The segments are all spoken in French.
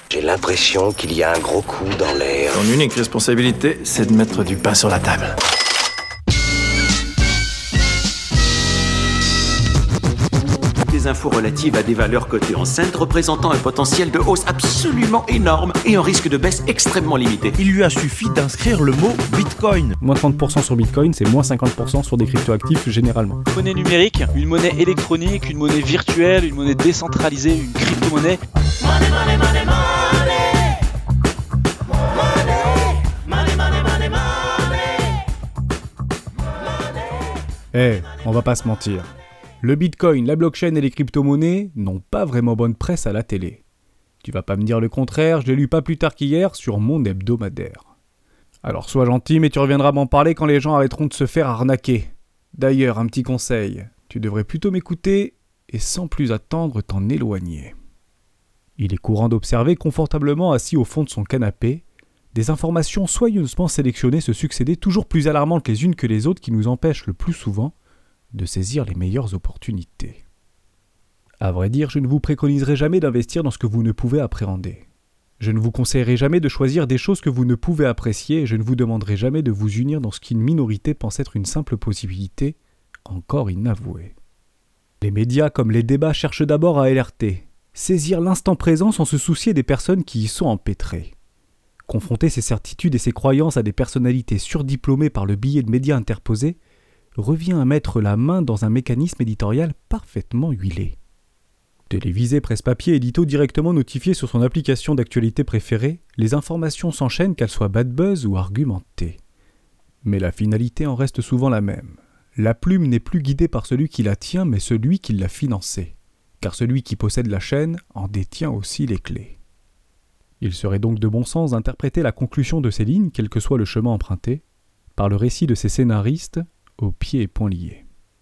J'ai l'impression qu'il y a un gros coup dans l'air. Ton unique responsabilité, c'est de mettre du pain sur la table. Des infos relatives à des valeurs cotées en Cent représentant un potentiel de hausse absolument énorme et un risque de baisse extrêmement limité. Il lui a suffi d'inscrire le mot Bitcoin. Moins 30% sur Bitcoin, c'est moins 50% sur des cryptoactifs généralement. Une monnaie numérique, une monnaie électronique, une monnaie virtuelle, une monnaie décentralisée, une crypto-monnaie. On va pas se mentir. Le Bitcoin, la blockchain et les crypto-monnaies n'ont pas vraiment bonne presse à la télé. Tu vas pas me dire le contraire, je l'ai lu pas plus tard qu'hier sur mon hebdomadaire. Alors sois gentil, mais tu reviendras m'en parler quand les gens arrêteront de se faire arnaquer. D'ailleurs, un petit conseil, tu devrais plutôt m'écouter et sans plus attendre t'en éloigner. Il est courant d'observer confortablement assis au fond de son canapé, des informations soigneusement sélectionnées se succéder toujours plus alarmantes les unes que les autres qui nous empêchent le plus souvent de saisir les meilleures opportunités. À vrai dire, je ne vous préconiserai jamais d'investir dans ce que vous ne pouvez appréhender. Je ne vous conseillerai jamais de choisir des choses que vous ne pouvez apprécier et je ne vous demanderai jamais de vous unir dans ce qu'une minorité pense être une simple possibilité, encore inavouée. Les médias comme les débats cherchent d'abord à alerter, saisir l'instant présent sans se soucier des personnes qui y sont empêtrées. Confronter ces certitudes et ces croyances à des personnalités surdiplômées par le biais de médias interposés revient à mettre la main dans un mécanisme éditorial parfaitement huilé. Télévisé, presse-papier, édito directement notifié sur son application d'actualité préférée, les informations s'enchaînent qu'elles soient bad buzz ou argumentées. Mais la finalité en reste souvent la même. La plume n'est plus guidée par celui qui la tient, mais celui qui l'a financée. Car celui qui possède la chaîne en détient aussi les clés. Il serait donc de bon sens d'interpréter la conclusion de ces lignes, quel que soit le chemin emprunté, par le récit de ces scénaristes, aux pieds et poings liés.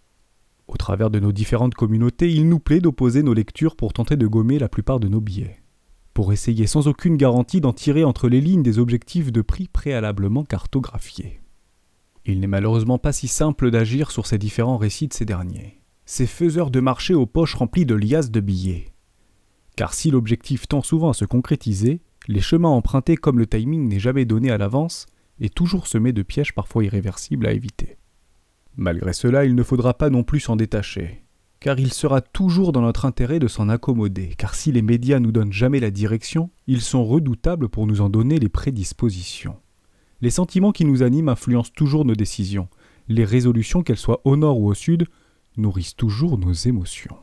Au travers de nos différentes communautés, il nous plaît d'opposer nos lectures pour tenter de gommer la plupart de nos biais, pour essayer sans aucune garantie d'en tirer entre les lignes des objectifs de prix préalablement cartographiés. Il n'est malheureusement pas si simple d'agir sur ces différents récits de ces derniers, ces faiseurs de marché aux poches remplies de liasses de billets. Car si l'objectif tend souvent à se concrétiser, les chemins empruntés comme le timing n'est jamais donné à l'avance est toujours semé de pièges parfois irréversibles à éviter. Malgré cela, il ne faudra pas non plus s'en détacher, car il sera toujours dans notre intérêt de s'en accommoder, car si les médias nous donnent jamais la direction, ils sont redoutables pour nous en donner les prédispositions. Les sentiments qui nous animent influencent toujours nos décisions, les résolutions, qu'elles soient au nord ou au sud, nourrissent toujours nos émotions.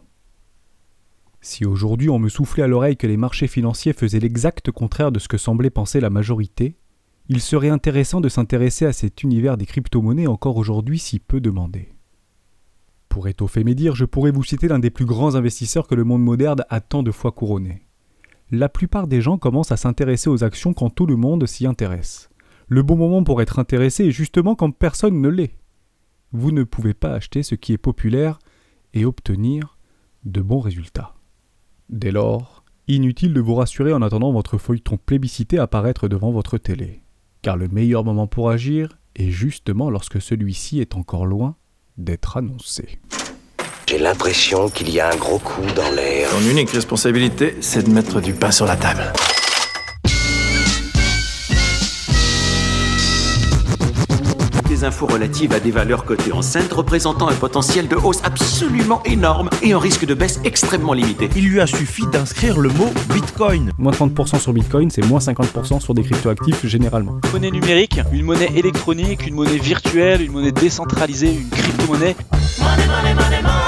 Si aujourd'hui on me soufflait à l'oreille que les marchés financiers faisaient l'exact contraire de ce que semblait penser la majorité, il serait intéressant de s'intéresser à cet univers des crypto-monnaies encore aujourd'hui si peu demandé. Pour étoffer mes dires, je pourrais vous citer l'un des plus grands investisseurs que le monde moderne a tant de fois couronné. La plupart des gens commencent à s'intéresser aux actions quand tout le monde s'y intéresse. Le bon moment pour être intéressé est justement quand personne ne l'est. Vous ne pouvez pas acheter ce qui est populaire et obtenir de bons résultats. Dès lors, inutile de vous rassurer en attendant votre feuilleton plébiscité apparaître devant votre télé. Car le meilleur moment pour agir est justement lorsque celui-ci est encore loin d'être annoncé. J'ai l'impression qu'il y a un gros coup dans l'air. Ton unique responsabilité, c'est de mettre du pain sur la table. Des infos relatives à des valeurs cotées en Cent représentant un potentiel de hausse absolument énorme et un risque de baisse extrêmement limité. Il lui a suffi d'inscrire le mot Bitcoin. Moins 30% sur Bitcoin, c'est moins 50% sur des cryptoactifs généralement. Une monnaie numérique, une monnaie électronique, une monnaie virtuelle, une monnaie décentralisée, une crypto-monnaie. Money, money, money, money.